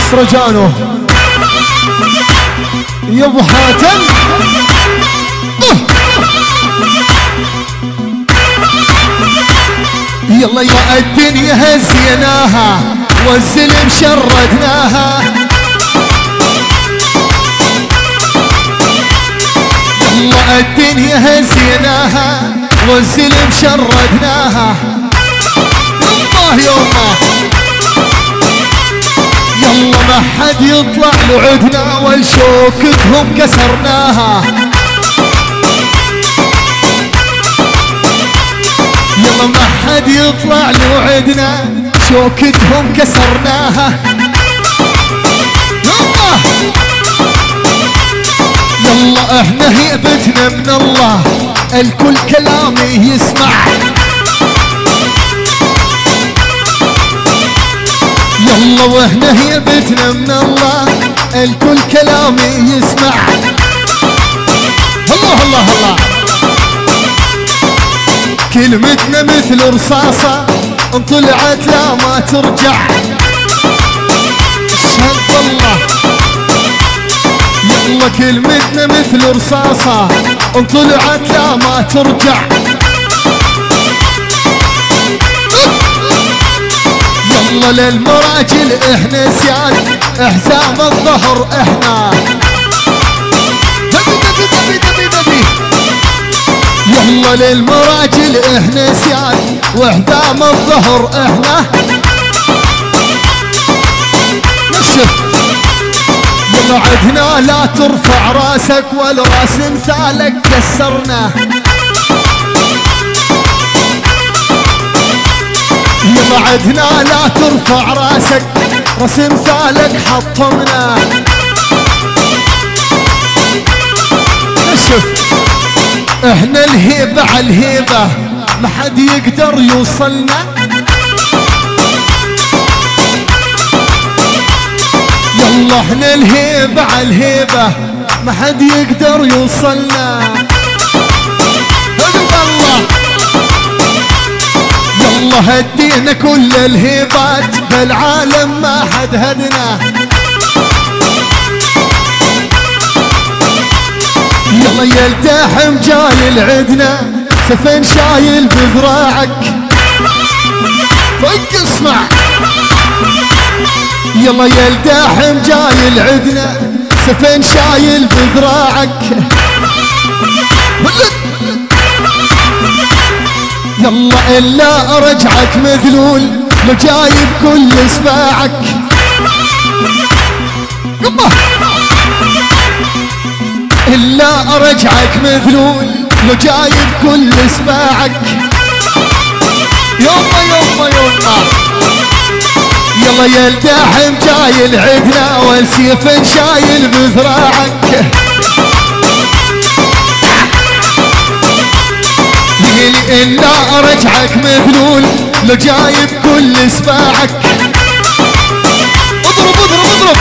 رجانو يا ابو حاتم يلا يا الدنيا هزيناها والزلم شردناها يلا الدنيا هزيناها والزلم شردناها يما يما يلا ما حد يطلع له عدنا والشوكتهم كسرناها يلا ما حد يطلع له عدنا شوكتهم كسرناها يلا احنا هيبتنا من الله الكل كلامي يسمع يلا واحنا هيبتنا من الله الكل كلامي يسمع الله الله الله كلمتنا مثل رصاصة ان طلعت لا ما ترجع اشهد الله يلا كلمتنا مثل رصاصة ان طلعت لا ما ترجع يلا للمراجل احنا سياد احزام الظهر احنا يلا للمراجل احنا سياد واحزام الظهر احنا نشف يلا عدنا لا ترفع راسك والراس مثالك كسرنا يلا عدنا لا ترفع راسك راس مثالك حطمنا نشف احنا الهيبة على الهيبة ما حد يقدر يوصلنا يلا احنا الهيبة على الهيبة ما حد يقدر يوصلنا الله يلا هدينا كل الهيبات بالعالم ما حد هدنا يلا يلتحم جاي العدنا سفن شايل بذراعك طق اسمع يلا يلتحم جاي العدنا سفن شايل بذراعك يلا الا ارجعك مذلول لو جايب كل اسباعك يما الا ارجعك مذلول لو جايب كل اسباعك يما يما يما يلا يلتحم جاي العدنا والسيف شايل بذراعك لي الا ارجعك مذلول لو جايب كل اسباعك اضرب اضرب اضرب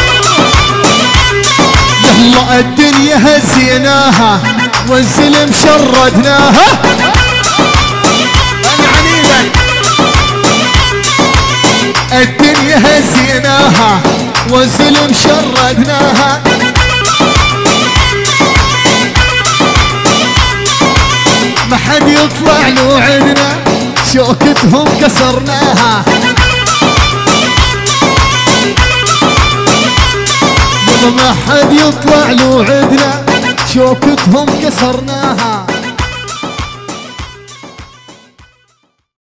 يلا الدنيا هزيناها والزلم شردناها انا عنيدك الدنيا هزيناها والزلم شردناها ما حد يطلع له عدنا شوكتهم كسرناها ما حد يطلع له عدنا شوكتهم كسرناها